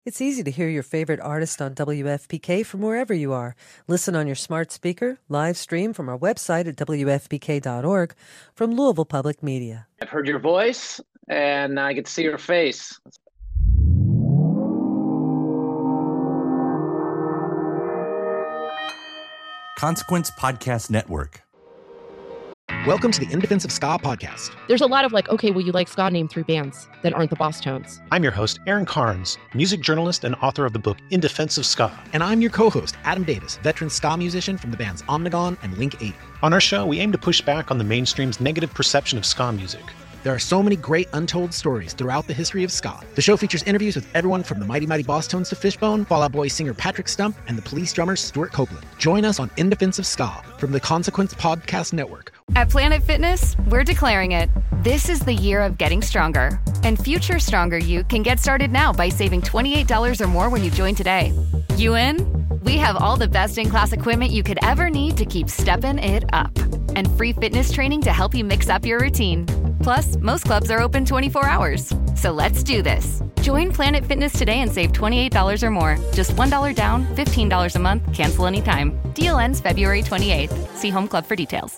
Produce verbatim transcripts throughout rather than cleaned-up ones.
It's easy to hear your favorite artist on W F P K from wherever you are. Listen on your smart speaker, live stream from our website at W F P K dot org from Louisville Public Media. I've heard your voice, and I get to see your face. Consequence Podcast Network. Welcome to the In Defense of Ska podcast. There's a lot of like, okay, well, you like ska, name three bands that aren't the Boss Tones. I'm your host, Aaron Carnes, music journalist and author of the book In Defense of Ska. And I'm your co-host, Adam Davis, veteran ska musician from the bands Omnigone and Link eighty. On our show, we aim to push back on the mainstream's negative perception of ska music. There are so many great untold stories throughout the history of ska. The show features interviews with everyone from the Mighty Mighty Boss Tones to Fishbone, Fall Out Boy singer Patrick Stump, and the Police drummer Stuart Copeland. Join us on In Defense of Ska from the Consequence Podcast Network. At Planet Fitness, we're declaring it. This is the year of getting stronger. And future stronger you can get started now by saving twenty-eight dollars or more when you join today. You in? We have all the best-in-class equipment you could ever need to keep stepping it up. And free fitness training to help you mix up your routine. Plus, most clubs are open twenty-four hours. So let's do this. Join Planet Fitness today and save twenty-eight dollars or more. Just one dollar down, fifteen dollars a month, cancel anytime. Deal ends February twenty-eighth. See Home Club for details.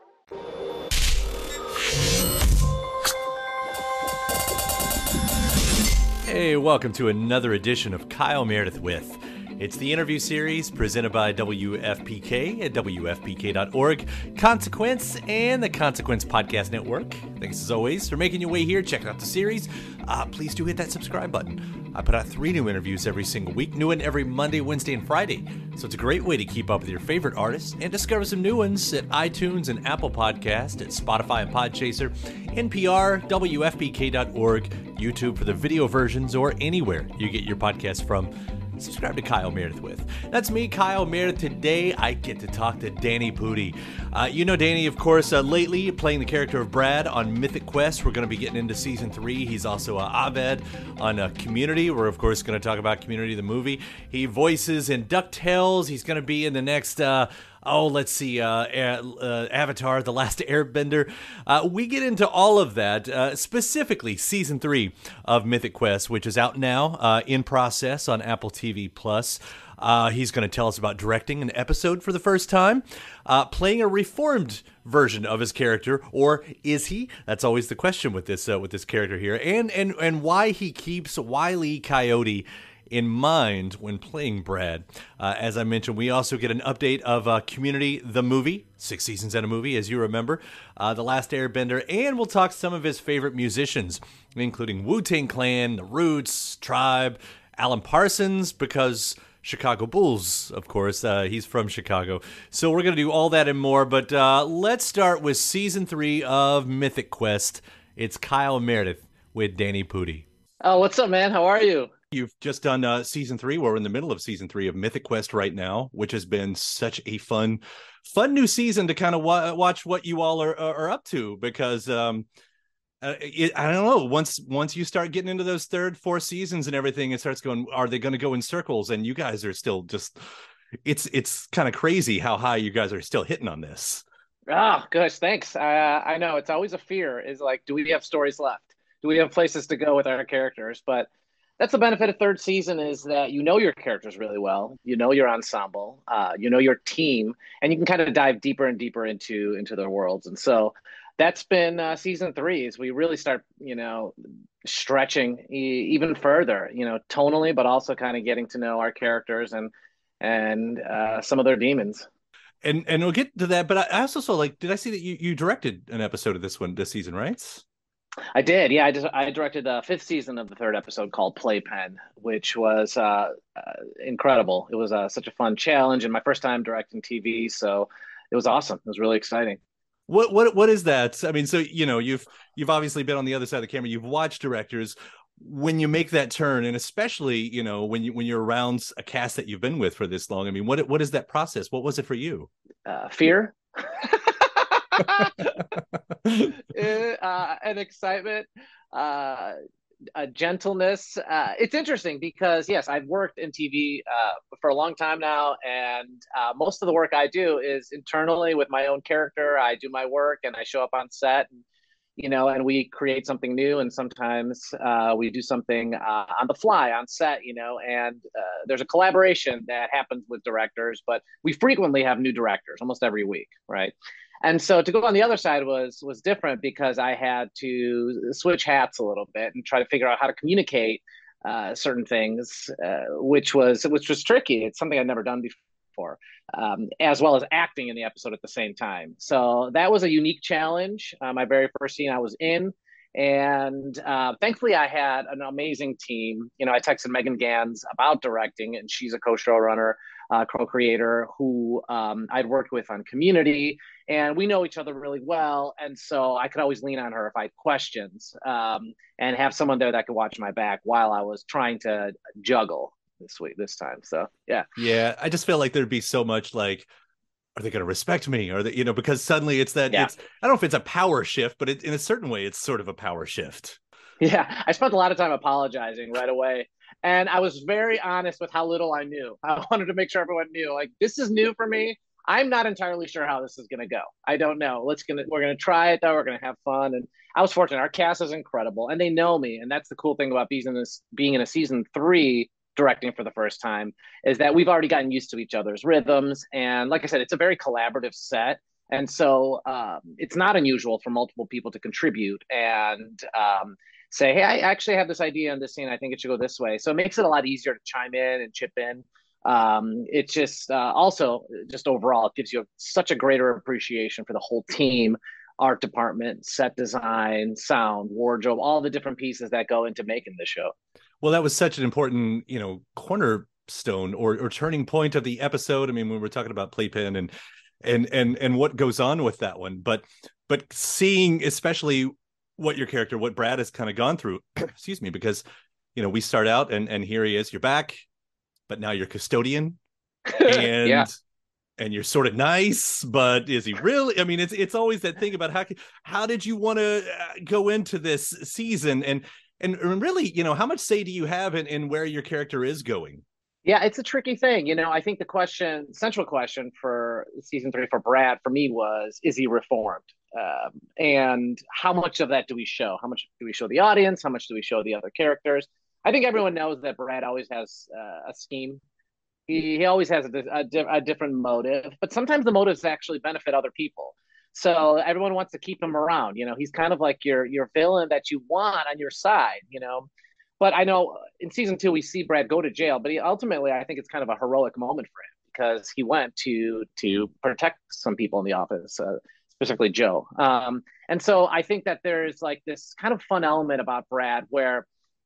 Hey, welcome to another edition of Kyle Meredith With. It's the interview series presented by W F P K at W F P K dot org, Consequence, and the Consequence Podcast Network. Thanks as always for making your way here, checking out the series. Uh, please do hit that subscribe button. I put out three new interviews every single week, new one every Monday, Wednesday, and Friday. So it's a great way to keep up with your favorite artists and discover some new ones at iTunes and Apple Podcast, at Spotify and Podchaser, N P R, W F P K dot org, YouTube for the video versions, or anywhere you get your podcasts from. Subscribe to Kyle Meredith With. That's me, Kyle Meredith. Today, I get to talk to Danny Pudi. Uh, you know Danny, of course, uh, lately playing the character of Brad on Mythic Quest. We're going to be getting into season three. He's also uh, Abed on uh, Community. We're, of course, going to talk about Community, the movie. He voices in DuckTales. He's going to be in the next... Uh, Oh, let's see, uh, uh, Avatar, The Last Airbender. Uh, we get into all of that, uh, specifically Season three of Mythic Quest, which is out now, uh, in process on Apple T V Plus. Uh, he's going to tell us about directing an episode for the first time, uh, playing a reformed version of his character, or is he? That's always the question with this uh, with this character here, and and and why he keeps Wile E. Coyote in mind when playing Brad. Uh, as I mentioned, we also get an update of uh, Community, the movie, six seasons and a movie, as you remember, uh, The Last Airbender, and we'll talk some of his favorite musicians, including Wu-Tang Clan, The Roots, Tribe, Alan Parsons, because Chicago Bulls, of course. Uh, he's from Chicago. So we're going to do all that and more, but uh, let's start with Season three of Mythic Quest. It's Kyle Meredith with Danny Pudi. Oh, what's up, man? How are you? You've just done uh, season three. We're in the middle of season three of Mythic Quest right now, which has been such a fun, fun new season to kind of wa- watch what you all are, are up to. Because um, uh, it, I don't know, once once you start getting into those third, fourth seasons and everything, it starts going. Are they going to go in circles? And you guys are still just. It's it's kind of crazy how high you guys are still hitting on this. Oh, gosh, thanks. Uh, I know it's always a fear. Is like, do we have stories left? Do we have places to go with our characters? But that's the benefit of third season, is that you know your characters really well, you know your ensemble, uh, you know your team, and you can kind of dive deeper and deeper into into their worlds. And so that's been uh, season three, is we really start, you know, stretching e- even further, you know, tonally, but also kind of getting to know our characters and and uh, some of their demons. And and we'll get to that. But I also saw, like, did I see that you you directed an episode of this one this season, right? I did, yeah. I just I directed the fifth season of the third episode called Playpen, which was uh, uh, incredible. It was uh, such a fun challenge, and my first time directing T V, so it was awesome. It was really exciting. What what what is that? I mean, so you know, you've you've obviously been on the other side of the camera. You've watched directors. When you make that turn, and especially you know when you when you're around a cast that you've been with for this long, I mean, what what is that process? What was it for you? Uh, fear. uh, and excitement, uh, a gentleness. Uh, it's interesting because, yes, I've worked in T V uh, for a long time now, and uh, most of the work I do is internally with my own character. I do my work and I show up on set. And, you know, and we create something new, and sometimes uh, we do something uh, on the fly on set, you know, and uh, there's a collaboration that happens with directors, but we frequently have new directors almost every week, right? And so to go on the other side was was different because I had to switch hats a little bit and try to figure out how to communicate uh, certain things, uh, which was which was tricky. It's something I'd never done before, um, as well as acting in the episode at the same time. So that was a unique challenge. Uh, my very first scene I was in. And uh, thankfully, I had an amazing team. You know, I texted Megan Gans about directing, and she's a co-showrunner, uh, co-creator who um, I'd worked with on Community, and we know each other really well. And so I could always lean on her if I had questions, um, and have someone there that could watch my back while I was trying to juggle this week, this time. So, yeah. Yeah, I just feel like there'd be so much like, are they going to respect me? Or they, you know, because suddenly it's that, yeah. it's, I don't know if it's a power shift, but it, in a certain way, it's sort of a power shift. Yeah. I spent a lot of time apologizing right away. And I was very honest with how little I knew. I wanted to make sure everyone knew, like, this is new for me. I'm not entirely sure how this is going to go. I don't know. Let's gonna, we're going to try it though. We're going to have fun. And I was fortunate. Our cast is incredible and they know me. And that's the cool thing about being in this, being in a season three directing for the first time, is that we've already gotten used to each other's rhythms. And like I said, it's a very collaborative set. And so um, it's not unusual for multiple people to contribute and um, say, hey, I actually have this idea in this scene. I think it should go this way. So it makes it a lot easier to chime in and chip in. Um, it just uh, also just overall, it gives you a, such a greater appreciation for the whole team, art department, set design, sound, wardrobe, all the different pieces that go into making the show. Well, that was such an important, you know, cornerstone or, or turning point of the episode. I mean, when we're talking about Playpen and and and and what goes on with that one, but but seeing especially what your character, what Brad has kind of gone through, excuse me, because, you know, we start out and and here he is, you're back, but now you're custodian, and yeah. and you're sort of nice, but is he really? I mean, it's it's always that thing about how how did you want to go into this season and. And really, you know, how much say do you have in, in where your character is going? Yeah, it's a tricky thing. You know, I think the question, central question for season three for Brad, for me was, is he reformed? Um, and how much of that do we show? How much do we show the audience? How much do we show the other characters? I think everyone knows that Brad always has uh, a scheme. He, he always has a, a, a different motive, but sometimes the motives actually benefit other people. So everyone wants to keep him around. You know, he's kind of like your your villain that you want on your side, you know. But I know in season two, we see Brad go to jail, but he ultimately, I think it's kind of a heroic moment for him because he went to to protect some people in the office, uh, specifically Joe. Um, and so I think that there's like this kind of fun element about Brad where,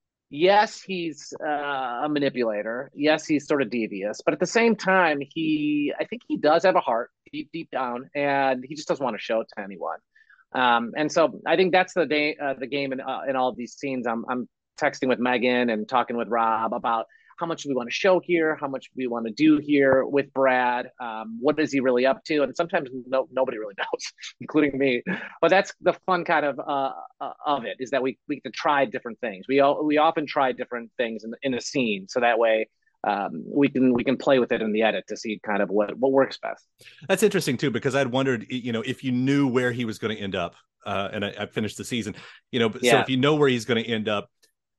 yes, he's uh, a manipulator. Yes, he's sort of devious. But at the same time, he, I think he does have a heart deep, deep down, and he just doesn't want to show it to anyone. Um, and so I think that's the day, uh, the game in, uh, in all of these scenes. I'm, I'm texting with Megan and talking with Rob about how much do we want to show here? How much do we want to do here with Brad? Um, what is he really up to? And sometimes no, nobody really knows, including me. But that's the fun kind of uh, uh, of it, is that we we can try different things. We all, we often try different things in, in a scene, so that way um, we can we can play with it in the edit to see kind of what what works best. That's interesting too, because I'd wondered, you know, if you knew where he was going to end up, uh, and I, I finished the season, you know, yeah. So if you know where he's going to end up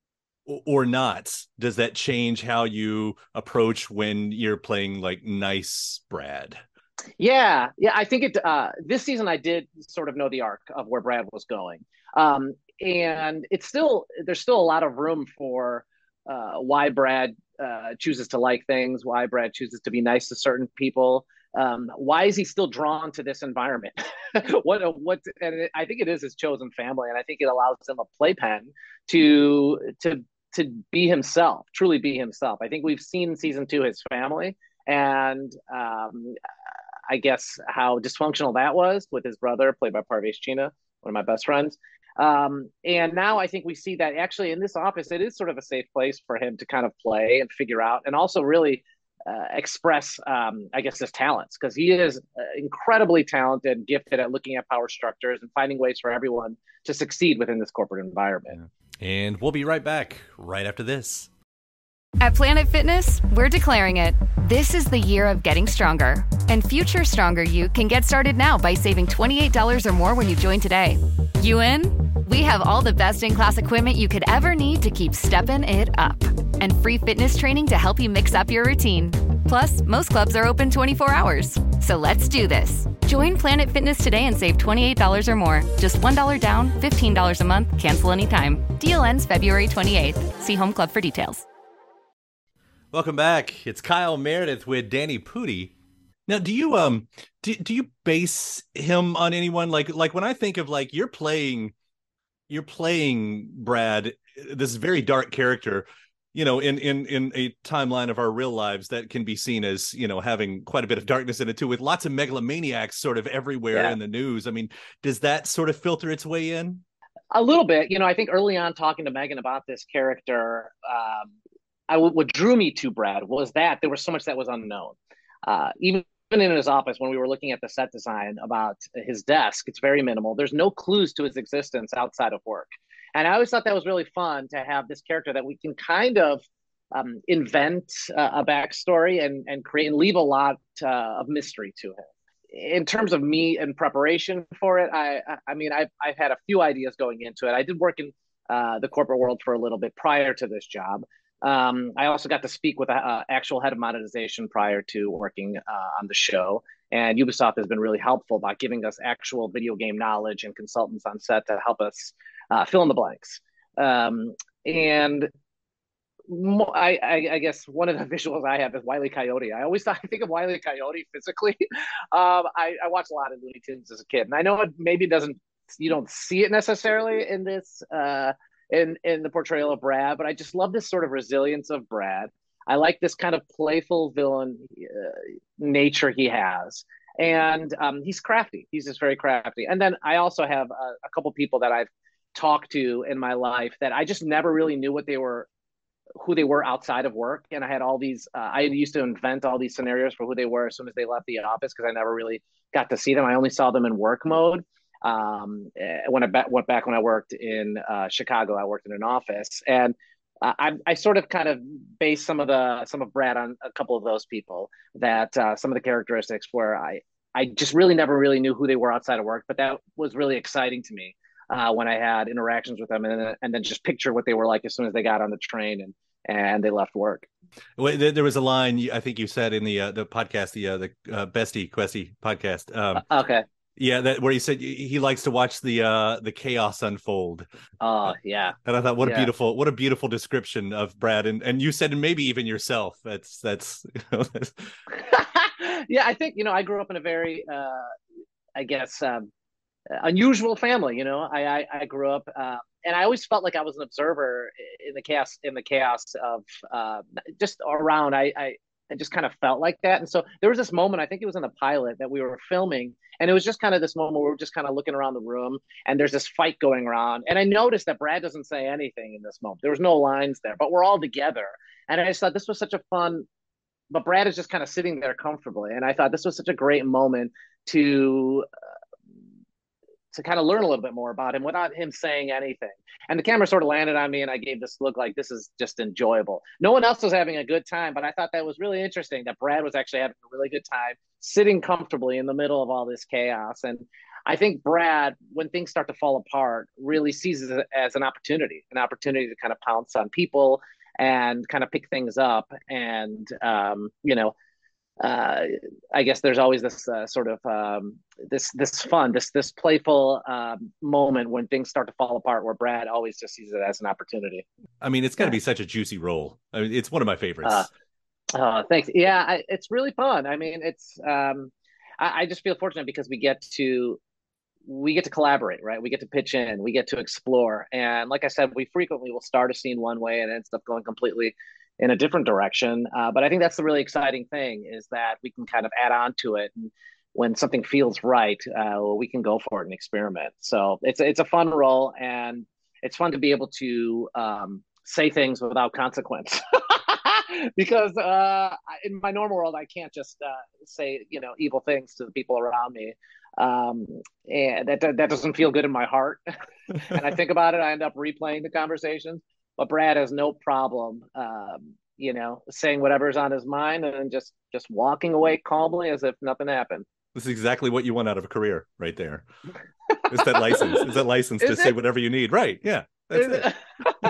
or not, does that change how you approach when you're playing like nice Brad? Yeah, yeah, I think it. Uh, this season, I did sort of know the arc of where Brad was going, um, and it's still there's still a lot of room for uh, why Brad uh, chooses to like things, why Brad chooses to be nice to certain people. Um, why is he still drawn to this environment? what, what, and it, I think it is his chosen family, and I think it allows him a playpen to to. to be himself, truly be himself. I think we've seen in season two his family, and um, I guess how dysfunctional that was with his brother, played by Parvesh China, one of my best friends. Um, and now I think we see that actually in this office, it is sort of a safe place for him to kind of play and figure out, and also really uh, express, um, I guess, his talents, because he is incredibly talented, gifted at looking at power structures and finding ways for everyone to succeed within this corporate environment. Yeah. And we'll be right back right after this. At Planet Fitness, we're declaring it. This is the year of getting stronger. And future stronger you can get started now by saving twenty-eight dollars or more when you join today. You in? We have all the best-in-class equipment you could ever need to keep stepping it up. And free fitness training to help you mix up your routine. Plus, most clubs are open twenty-four hours. So let's do this. Join Planet Fitness today and save twenty-eight dollars or more. Just one dollar down, fifteen dollars a month, cancel anytime. Deal ends February twenty-eighth. See Home Club for details. Welcome back. It's Kyle Meredith with Danny Pudi. Now, do you um do, do you base him on anyone? Like like when I think of like you're playing you're playing Brad, this very dark character, you know, in in in a timeline of our real lives that can be seen as, you know, having quite a bit of darkness in it too, with lots of megalomaniacs sort of everywhere Yeah. in the news. I mean, does that sort of filter its way in? A little bit. You know, I think early on talking to Megan about this character, um, I what drew me to Brad was that there was so much that was unknown. Uh, even in his office, when we were looking at the set design about his desk, it's very minimal. There's no clues to his existence outside of work. And I always thought that was really fun to have this character that we can kind of um, invent uh, a backstory and, and create and leave a lot uh, of mystery to him. In terms of me and preparation for it, I I mean, I've, I've had a few ideas going into it. I did work in uh, the corporate world for a little bit prior to this job. Um, I also got to speak with an actual head of monetization prior to working uh, on the show. And Ubisoft has been really helpful by giving us actual video game knowledge and consultants on set to help us uh, fill in the blanks. Um, and mo- I, I, I guess one of the visuals I have is Wile E. Coyote. I always thought I think of Wile E. Coyote physically. um, I, I watched a lot of Looney Tunes as a kid, and I know it maybe doesn't you don't see it necessarily in this. Uh, in in the portrayal of Brad, but I just love this sort of resilience of Brad. I like this kind of playful villain uh, nature he has. And um, he's crafty. He's just very crafty. And then I also have a, a couple people that I've talked to in my life that I just never really knew what they were, who they were outside of work. And I had all these, uh, I used to invent all these scenarios for who they were as soon as they left the office because I never really got to see them. I only saw them in work mode. Um, when I ba- went back when I worked in uh, Chicago, I worked in an office, and uh, I, I sort of kind of based some of the some of Brad on a couple of those people. That uh, some of the characteristics where I I just really never really knew who they were outside of work, but that was really exciting to me uh, when I had interactions with them, and and then just picture what they were like as soon as they got on the train and and they left work. Well, there was a line I think you said in the uh, the podcast, the uh, the uh, Bestie Questy podcast. Um, okay. Yeah, that where he said he likes to watch the uh, the chaos unfold. Oh yeah, and I thought, what yeah. a beautiful, what a beautiful description of Brad, and and you said, and maybe even yourself. That's that's. You know, that's... yeah, I think you know I grew up in a very, uh, I guess, um, unusual family. You know, I I, I grew up, uh, and I always felt like I was an observer in the chaos in the chaos of uh, just around. I I. I just kind of felt like that. And so there was this moment, I think it was in the pilot that we were filming. And it was just kind of this moment where we were just kind of looking around the room and there's this fight going around. And I noticed that Brad doesn't say anything in this moment. There was no lines there, but we're all together. And I just thought this was such a fun, but Brad is just kind of sitting there comfortably. And I thought this was such a great moment to, uh, to kind of learn a little bit more about him without him saying anything. And the camera sort of landed on me and I gave this look like this is just enjoyable. No one else was having a good time, but I thought that was really interesting that Brad was actually having a really good time sitting comfortably in the middle of all this chaos. And I think Brad, when things start to fall apart, really sees it as an opportunity, an opportunity to kind of pounce on people and kind of pick things up. And, um, you know, uh, I guess there's always this uh, sort of um, this this fun, this this playful um, moment when things start to fall apart, where Brad always just sees it as an opportunity. I mean, it's got to be such a juicy role. I mean, it's one of my favorites. Uh, uh, thanks. Yeah, I, it's really fun. I mean, it's um, I, I just feel fortunate because we get to we get to collaborate, right? We get to pitch in, we get to explore, and like I said, we frequently will start a scene one way and it ends up going completely in a different direction. Uh, but I think that's the really exciting thing is that we can kind of add on to it. And when something feels right, uh, we can go for it and experiment. So it's, it's a fun role and it's fun to be able to um, say things without consequence because uh, in my normal world, I can't just uh, say, you know, evil things to the people around me. Um, and that, that doesn't feel good in my heart. And I think about it, I end up replaying the conversations. But Brad has no problem, um, you know, saying whatever's on his mind and then just just walking away calmly as if nothing happened. This is exactly what you want out of a career right there. It's that license. It's that license Is to say it? whatever you need. Right. Yeah. That's Is it.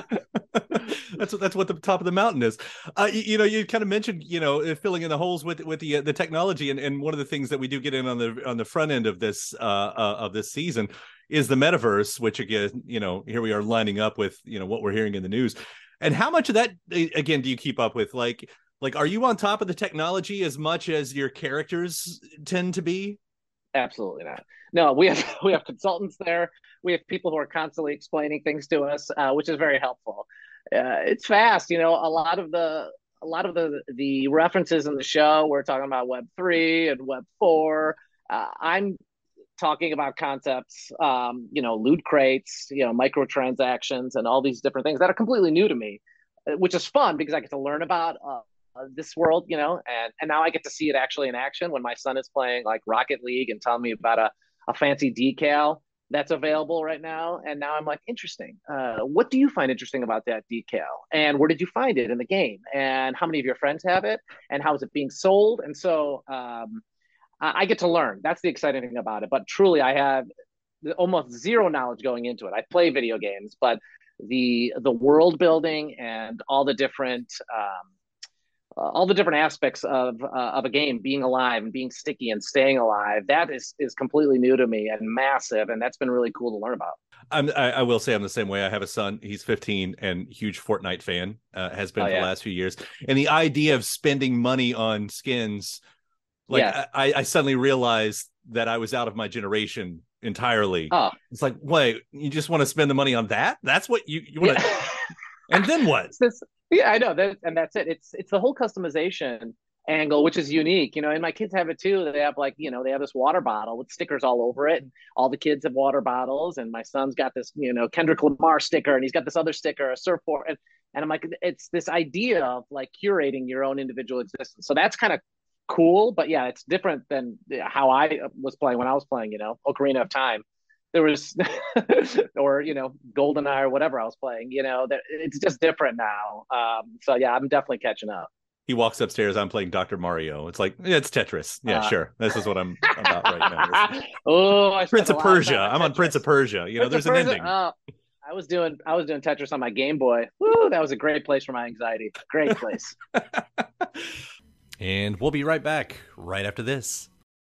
that's what that's what the top of the mountain is. Uh, you, you know, you kind of mentioned, you know, uh, filling in the holes with with the uh, the technology, and, and one of the things that we do get in on the on the front end of this uh, uh of this season is the metaverse, which again, you know, here we are lining up with, you know, what we're hearing in the news. And how much of that again do you keep up with? Like like are you on top of the technology as much as your characters tend to be? Absolutely not. No, we have we have consultants there. We have people who are constantly explaining things to us, uh, which is very helpful. Uh, it's fast, you know. A lot of the a lot of the the references in the show, we're talking about Web three and Web four. Uh, I'm talking about concepts, um, you know, loot crates, you know, microtransactions, and all these different things that are completely new to me, which is fun because I get to learn about uh, uh, this world, you know, and and now I get to see it actually in action when my son is playing like Rocket League and telling me about a, a fancy decal that's available right now. And now I'm like, interesting. Uh, what do you find interesting about that decal? And where did you find it in the game? And how many of your friends have it? And how is it being sold? And so um, I, I get to learn. That's the exciting thing about it. But truly, I have almost zero knowledge going into it. I play video games, but the the world building and all the different um, uh, all the different aspects of uh, of a game being alive and being sticky and staying alive, that is is completely new to me and massive, and that's been really cool to learn about. I'm, I, I will say I'm the same way. I have a son. He's fifteen and huge Fortnite fan, uh, has been Oh, for yeah. the last few years. And the idea of spending money on skins, like Yes. I, I suddenly realized that I was out of my generation entirely. Oh, It's like, wait, you just want to spend the money on that? That's what you, you want to, yeah. and then what? It's this, yeah, I know that, and that's it. It's it's the whole customization angle, which is unique, you know. And my kids have it too. They have like, you know, they have this water bottle with stickers all over it. And all the kids have water bottles, and my son's got this, you know, Kendrick Lamar sticker, and he's got this other sticker, a surfboard, and, and I'm like, it's this idea of like curating your own individual existence. So that's kind of cool, but yeah, it's different than how I was playing when I was playing, you know, Ocarina of Time. There was, or you know, GoldenEye or whatever I was playing. You know, that it's just different now. Um, so yeah, I'm definitely catching up. He walks upstairs. I'm playing Doctor Mario. It's like, yeah, it's Tetris. Yeah, Uh, sure. This is what I'm about right now. oh, I Prince spent of a lot Persia. time I'm on Tetris. Prince of Persia. You know, Prince there's of an Persia? ending. Oh, I was doing I was doing Tetris on my Game Boy. Woo, that was a great place for my anxiety. Great place. And we'll be right back right after this.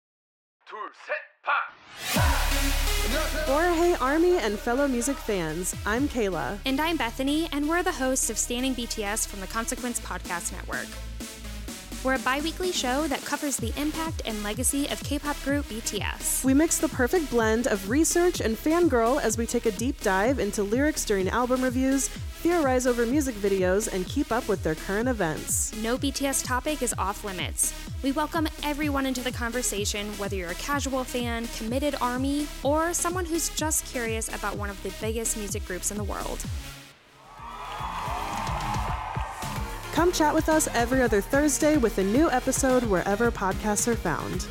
Borahei Army and fellow music fans, I'm Kayla. And I'm Bethany, and we're the hosts of Standing B T S from the Consequence Podcast Network. We're a bi-weekly show that covers the impact and legacy of K-pop group B T S. We mix the perfect blend of research and fangirl as we take a deep dive into lyrics during album reviews, theorize over music videos, and keep up with their current events. No B T S topic is off limits. We welcome everyone into the conversation, whether you're a casual fan, committed ARMY, or someone who's just curious about one of the biggest music groups in the world. Come chat with us every other Thursday with a new episode wherever podcasts are found.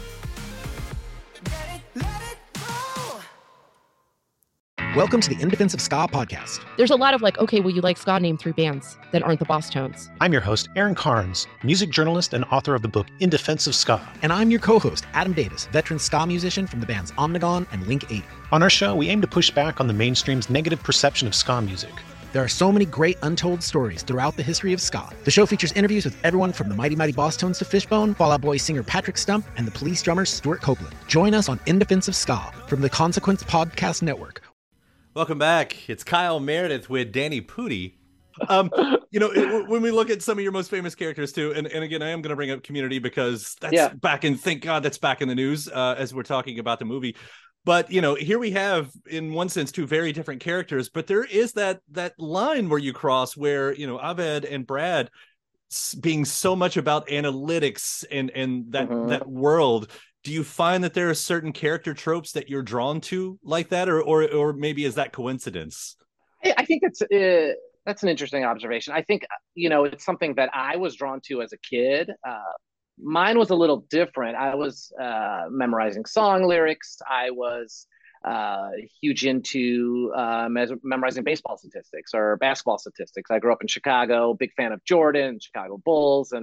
Welcome to the In Defense of Ska podcast. There's a lot of like, okay, well, you like ska, name three bands that aren't the Boss Tones. I'm your host, Aaron Carnes, music journalist and author of the book In Defense of Ska. And I'm your co-host, Adam Davis, veteran ska musician from the bands Omnigone and Link eighty. On our show, we aim to push back on the mainstream's negative perception of ska music. There are so many great untold stories throughout the history of ska. The show features interviews with everyone from the Mighty Mighty Boss Tones to Fishbone, Fall Out Boy singer Patrick Stump, and the Police drummer Stuart Copeland. Join us on In Defense of Ska from the Consequence Podcast Network. Welcome back. It's Kyle Meredith with Danny Pudi. Um, you know, it, when we look at some of your most famous characters too, and, and again, I am going to bring up Community because that's Yeah. back in, thank God that's back in the news uh, as we're talking about the movie. But, you know, here we have, in one sense, two very different characters, but there is that that line where you cross where, you know, Abed and Brad s- being so much about analytics and, and that, Mhm. that world. Do you find that there are certain character tropes that you're drawn to like that, or or or maybe is that coincidence? I I think it's uh, that's an interesting observation. I think, you know, it's something that I was drawn to as a kid. Uh, mine was a little different. I was uh, memorizing song lyrics. I was uh, huge into uh, mes- memorizing baseball statistics or basketball statistics. I grew up in Chicago, big fan of Jordan, Chicago Bulls, and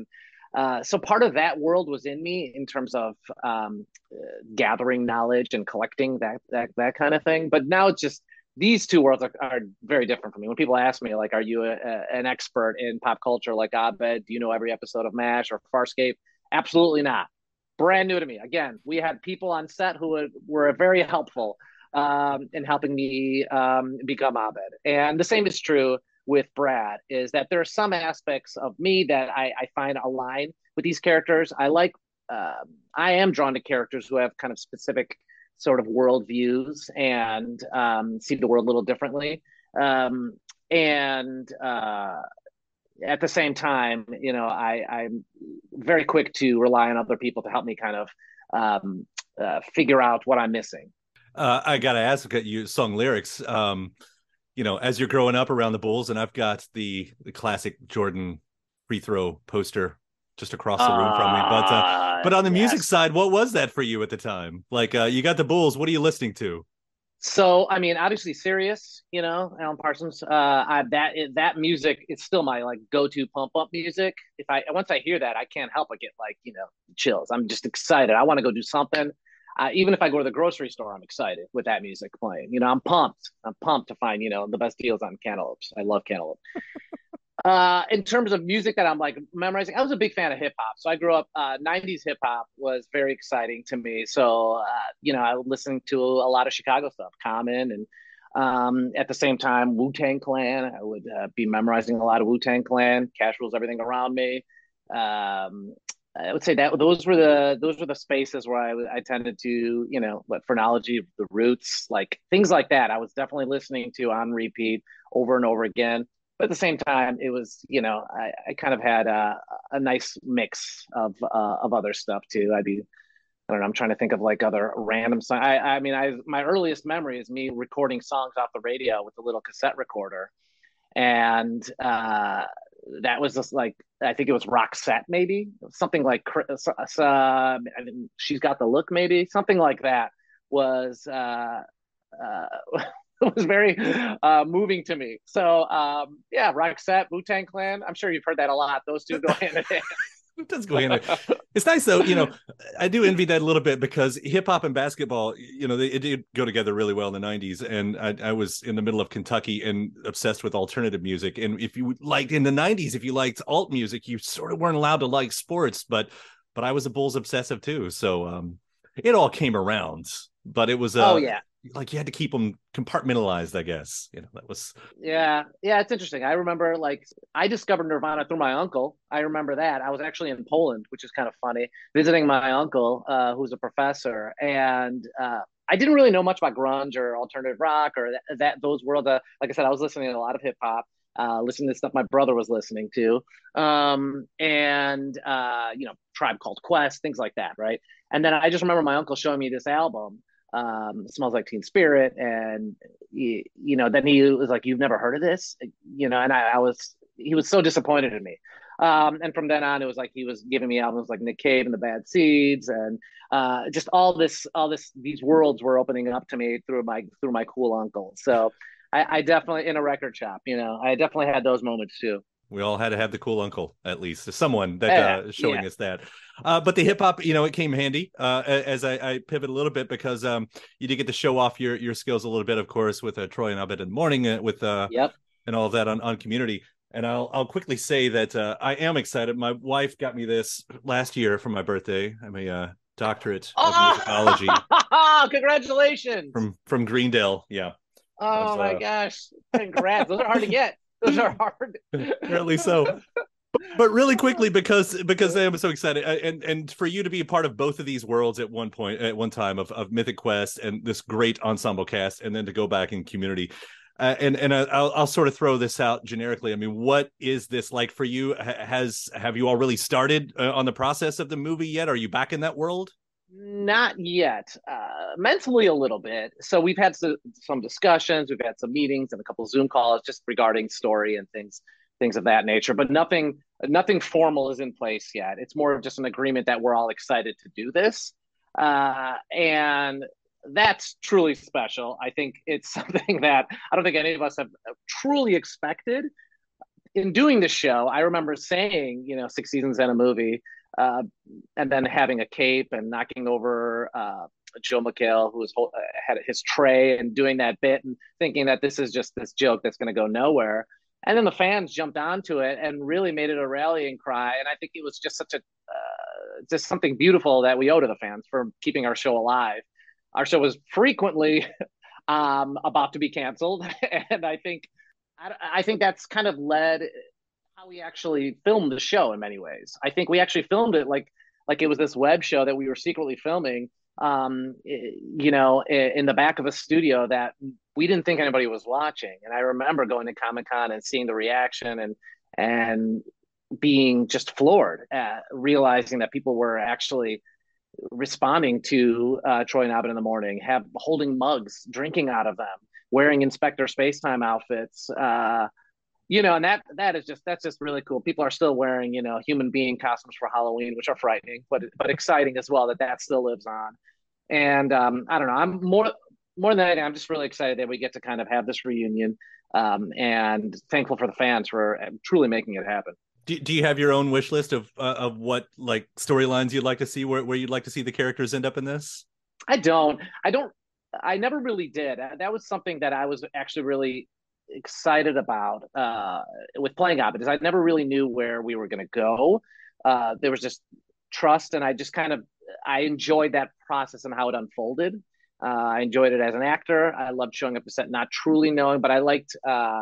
Uh, so part of that world was in me in terms of um, uh, gathering knowledge and collecting that that that kind of thing. But now it's just these two worlds are, are very different for me. When people ask me like, "Are you a, a, an expert in pop culture like Abed? Do you know every episode of MASH or Farscape?" Absolutely not. Brand new to me. Again, we had people on set who were, were very helpful um, in helping me um, become Abed, and the same is true with Brad, is that there are some aspects of me that I, I find align with these characters. I like, uh, I am drawn to characters who have kind of specific sort of worldviews and um, see the world a little differently. Um, and uh, at the same time, you know, I, I'm very quick to rely on other people to help me kind of um, uh, figure out what I'm missing. Uh, I got to ask you, song lyrics. Um, you know, as you're growing up around the Bulls, and I've got the, the classic Jordan free throw poster just across the room from me. But uh, but on the yes. music side, what was that for you at the time? Like, uh, you got the Bulls. What are you listening to? So, I mean, obviously, Sirius, you know, Alan Parsons. Uh, I, that that music is still my like go-to pump up music. If I once I hear that, I can't help but get like you know chills. I'm just excited. I want to go do something. Uh, even if I go to the grocery store, I'm excited with that music playing. You know, I'm pumped. I'm pumped to find, you know, the best deals on cantaloupes. I love cantaloupe. uh, in terms of music that I'm like memorizing, I was a big fan of hip hop. So I grew up, uh, nineties hip hop was very exciting to me. So, uh, you know, I would listen to a lot of Chicago stuff, Common. And um, at the same time, Wu-Tang Clan. I would uh, be memorizing a lot of Wu-Tang Clan. Cash Rules Everything Around Me. Um, I would say that those were the those were the spaces where I, I tended to, you know, what phrenology, the Roots, like things like that. I was definitely listening to on repeat over and over again. But at the same time, it was, you know, I, I kind of had a, a nice mix of uh, of other stuff too. I'd be, I don't know, I'm trying to think of like other random songs. I, I mean, I my earliest memory is me recording songs off the radio with a little cassette recorder, and uh, that was just like, I think it was Roxette, maybe something like uh, I mean, She's Got the Look, maybe something like that was uh, uh, it was very uh, moving to me. So um, yeah, Roxette, Wu-Tang Clan. I'm sure you've heard that a lot. Those two go hand in hand. It does go hand in hand. It's nice though, you know. I do envy that a little bit because hip hop and basketball, you know, they it did go together really well in the nineties. And I, I was in the middle of Kentucky and obsessed with alternative music. And if you liked in the nineties, if you liked alt music, you sort of weren't allowed to like sports. But but I was a Bulls obsessive too, so um, it all came around. But it was uh, oh yeah. Like you had to keep them compartmentalized, I guess. You know, that was. Yeah. Yeah. It's interesting. I remember like I discovered Nirvana through my uncle. I remember that. I was actually in Poland, which is kind of funny, visiting my uncle, uh, who's a professor. And uh, I didn't really know much about grunge or alternative rock or that, that those worlds. Uh, like I said, I was listening to a lot of hip hop, uh, listening to stuff my brother was listening to. Um, and, uh, you know, Tribe Called Quest, things like that. Right. And then I just remember my uncle showing me this album. Um, Smells Like Teen Spirit, and you, you know, then he was like, "You've never heard of this?" You know, and I, I was, he was so disappointed in me. Um, and from then on, it was like he was giving me albums like Nick Cave and the Bad Seeds, and uh, just all this, all this, these worlds were opening up to me through my through my cool uncle. So I, I definitely in a record shop, you know, I definitely had those moments too. We all had to have the cool uncle, at least someone that yeah, uh, showing yeah. us that. Uh, but the hip hop, you know, it came handy uh, as I, I pivot a little bit because um, you did get to show off your your skills a little bit, of course, with uh, Troy and Abed in the morning uh, with uh, yep. and all of that on, on Community. And I'll I'll quickly say that uh, I am excited. My wife got me this last year for my birthday. I'm a uh, doctorate of oh! musicology. Congratulations from from Greendale. Yeah. Oh was, my uh... gosh! Congrats. Those are hard to get. Those are hard. Apparently so. But really quickly, because because I'm so excited, and and for you to be a part of both of these worlds at one point, at one time of, of Mythic Quest and this great ensemble cast, and then to go back in Community, uh, and and I'll I'll sort of throw this out generically. I mean, what is this like for you? Has have you all really started uh, on the process of the movie yet? Are you back in that world? Not yet. Uh, mentally a little bit. So we've had some, some discussions, we've had some meetings and a couple of Zoom calls just regarding story and things, things of that nature. But nothing, nothing formal is in place yet. It's more of just an agreement that we're all excited to do this, uh, and that's truly special. I think it's something that I don't think any of us have truly expected. in doing the show, I remember saying, you know, six seasons and a movie, uh, and then having a cape and knocking over uh, Joe McHale, who was uh, had his tray, and doing that bit and thinking that this is just this joke that's going to go nowhere. And then the fans jumped onto it and really made it a rallying cry. And I think it was just such a uh, just something beautiful that we owe to the fans for keeping our show alive. Our show was frequently um, about to be canceled, and I think. I, I think that's kind of led how we actually filmed the show in many ways. I think we actually filmed it like like it was this web show that we were secretly filming, um, you know, in the back of a studio that we didn't think anybody was watching. And I remember going to Comic-Con and seeing the reaction and and being just floored at realizing that people were actually responding to uh, Troy and Abed in the morning, have holding mugs, drinking out of them, wearing Inspector Spacetime outfits, uh, you know, and that that is just that's just really cool. People are still wearing, you know, human being costumes for Halloween, which are frightening, but but exciting as well that that still lives on. And um, I don't know, I'm more more than anything, I'm just really excited that we get to kind of have this reunion, um, and thankful for the fans for truly making it happen. Do, do you have your own wish list of uh, of what like storylines you'd like to see, where where you'd like to see the characters end up in this? I don't. I don't. I never really did. That was something that I was actually really excited about uh, with playing Abed, is I never really knew where we were going to go. Uh, there was just trust, and I just kind of I enjoyed that process and how it unfolded. Uh, I enjoyed it as an actor. I loved showing up to set, not truly knowing, but I liked, uh,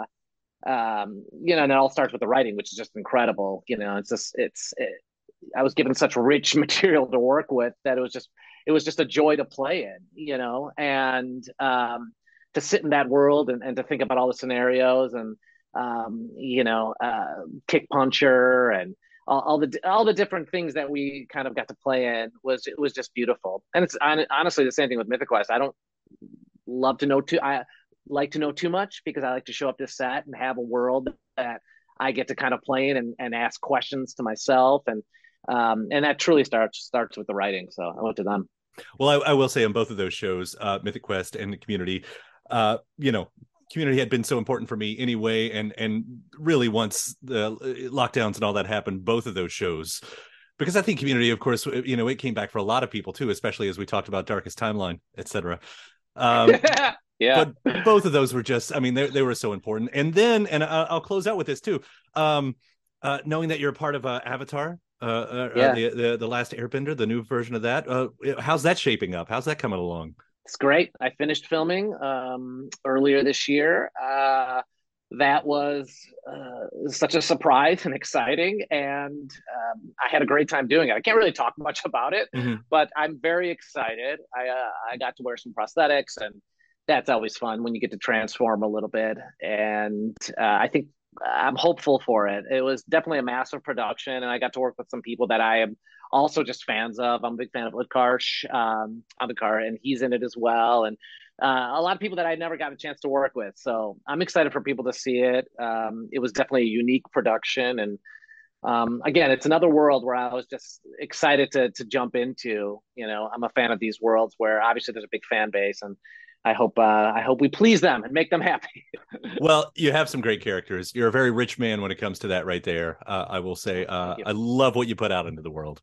um, you know, and it all starts with the writing, which is just incredible. You know, it's just it's. It, I was given such rich material to work with that it was just. It was just a joy to play in, you know, and um, to sit in that world and, and to think about all the scenarios and, um, you know, uh, Kick Puncher and all, all the all the different things that we kind of got to play in was it was just beautiful. And it's honestly the same thing with Mythic Quest. I don't love to know too. I like to know too much because I like to show up to set and have a world that I get to kind of play in and, and ask questions to myself. And um, and that truly starts starts with the writing. So I went to them. Well, I, I will say on both of those shows, uh, Mythic Quest and Community, uh, you know, Community had been so important for me anyway. And and really once the lockdowns and all that happened, both of those shows, because I think Community, of course, you know, it came back for a lot of people, too, especially as we talked about Darkest Timeline, et cetera. Um, yeah, but both of those were just I mean, they, they were so important. And then and I'll, I'll close out with this, too, um, uh, knowing that you're a part of uh, Avatar. Uh, uh, yeah. uh the, the the last Airbender, the new version of that. Uh, how's that shaping up? How's that coming along? It's great. I finished filming um, earlier this year. Uh, that was uh, such a surprise and exciting, and um, I had a great time doing it. I can't really talk much about it, mm-hmm. but I'm very excited. I uh, I got to wear some prosthetics, and that's always fun when you get to transform a little bit. And uh, I think. I'm hopeful for it. It was definitely a massive production, and I got to work with some people that I am also just fans of. I'm a big fan of Utkarsh um, Abhikar, and he's in it as well. And uh, a lot of people that I never got a chance to work with. So I'm excited for people to see it. Um, it was definitely a unique production. And um, again, it's another world where I was just excited to to jump into. You know, I'm a fan of these worlds where obviously there's a big fan base, and I hope uh, I hope we please them and make them happy. Well, you have some great characters. You're a very rich man when it comes to that right there. Uh, I will say, uh, I love what you put out into the world.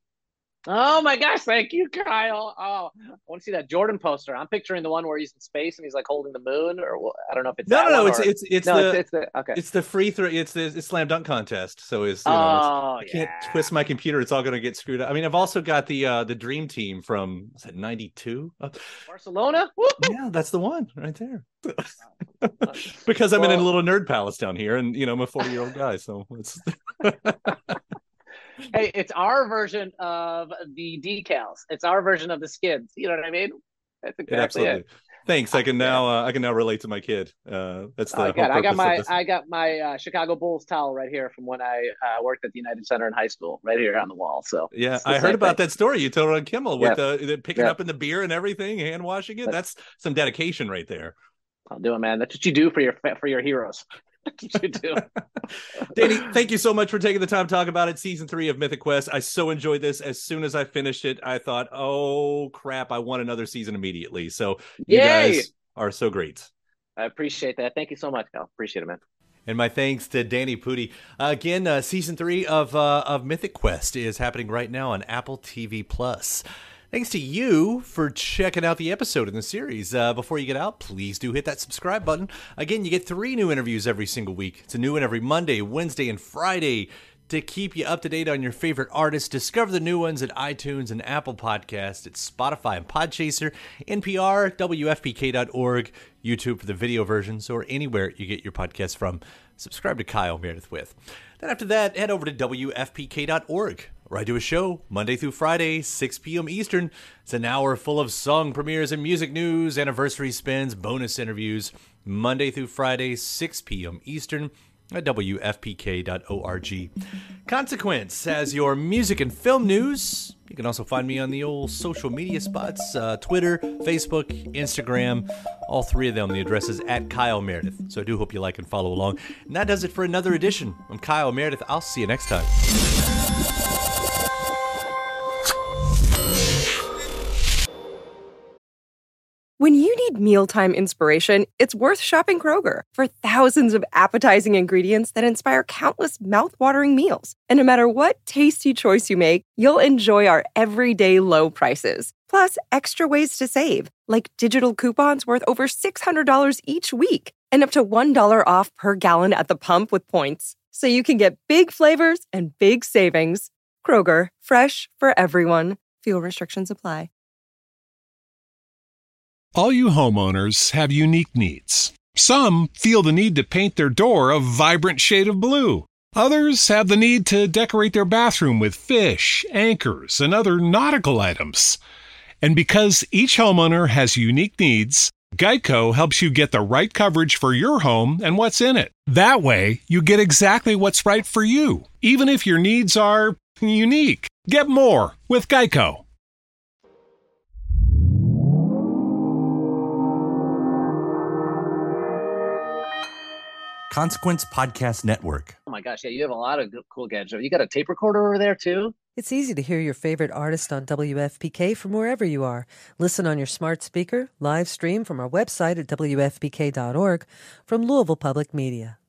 Oh my gosh, thank you, Kyle. Oh, I want to see that Jordan poster. I'm picturing the one where he's in space and he's like holding the moon, or I don't know if it's no, that no, no. One it's, or... it's it's no, the it's, it's the okay. It's the free throw. It's the it's slam dunk contest. So it's you know, oh, it's, I yeah. can't twist my computer. It's all going to get screwed up. I mean, I've also got the uh, the dream team from was it ninety-two Barcelona. Yeah, that's the one right there. Because I'm well, in a little nerd palace down here, and you know I'm a forty year old guy, so it's. Hey, it's our version of the decals. It's our version of the skids. You know what I mean? That's exactly yeah, absolutely. It. Thanks. I can now. Uh, I can now relate to my kid. Uh, that's the. Oh, whole God. I got my. this. I got my uh, Chicago Bulls towel right here from when I uh, worked at the United Center in high school, right here on the wall. So yeah, I heard about thing. that story you told on Kimmel with yes. the, the picking yes. up in the beer and everything, hand washing it. That's, that's some dedication right there. I'll do it, man. That's what you do for your for your heroes. That's what you do. Danny, thank you so much for taking the time to talk about it. Season three of Mythic Quest. I so enjoyed this. As soon as I finished it, I thought, oh crap, I want another season immediately. So you Yay! guys are so great. I appreciate that. Thank you so much, Cal. Appreciate it, man. And my thanks to Danny Pudi. Uh, again, uh, season three of uh, of Mythic Quest is happening right now on Apple T V Plus. Thanks to you for checking out the episode in the series. Uh, before you get out, please do hit that subscribe button. Again, you get three new interviews every single week. It's a new one every Monday, Wednesday, and Friday to keep you up to date on your favorite artists. Discover the new ones at iTunes and Apple Podcasts, at Spotify and Podchaser, N P R, W F P K dot org, YouTube for the video versions, or anywhere you get your podcasts from. Subscribe to Kyle Meredith With. Then after that, head over to W F P K dot org, where I do a show Monday through Friday, six p.m. Eastern. It's an hour full of song premieres and music news, anniversary spins, bonus interviews, Monday through Friday, six p.m. Eastern at W F P K dot org. Consequence has your music and film news. You can also find me on the old social media spots, uh, Twitter, Facebook, Instagram, all three of them. The address is at Kyle Meredith. So I do hope you like and follow along. And that does it for another edition. I'm Kyle Meredith. I'll see you next time. When you need mealtime inspiration, it's worth shopping Kroger for thousands of appetizing ingredients that inspire countless mouth-watering meals. And no matter what tasty choice you make, you'll enjoy our everyday low prices. Plus, extra ways to save, like digital coupons worth over six hundred dollars each week and up to one dollar off per gallon at the pump with points. So you can get big flavors and big savings. Kroger, fresh for everyone. Fuel restrictions apply. All you homeowners have unique needs. Some feel the need to paint their door a vibrant shade of blue. Others have the need to decorate their bathroom with fish, anchors, and other nautical items. And because each homeowner has unique needs, Geico helps you get the right coverage for your home and what's in it. That way, you get exactly what's right for you, even if your needs are unique. Get more with Geico. Consequence Podcast Network. Oh my gosh, yeah, you have a lot of good- cool gadgets. You got a tape recorder over there too? It's easy to hear your favorite artist on W F P K from wherever you are. Listen on your smart speaker, live stream from our website at W F P K dot org, from Louisville Public Media.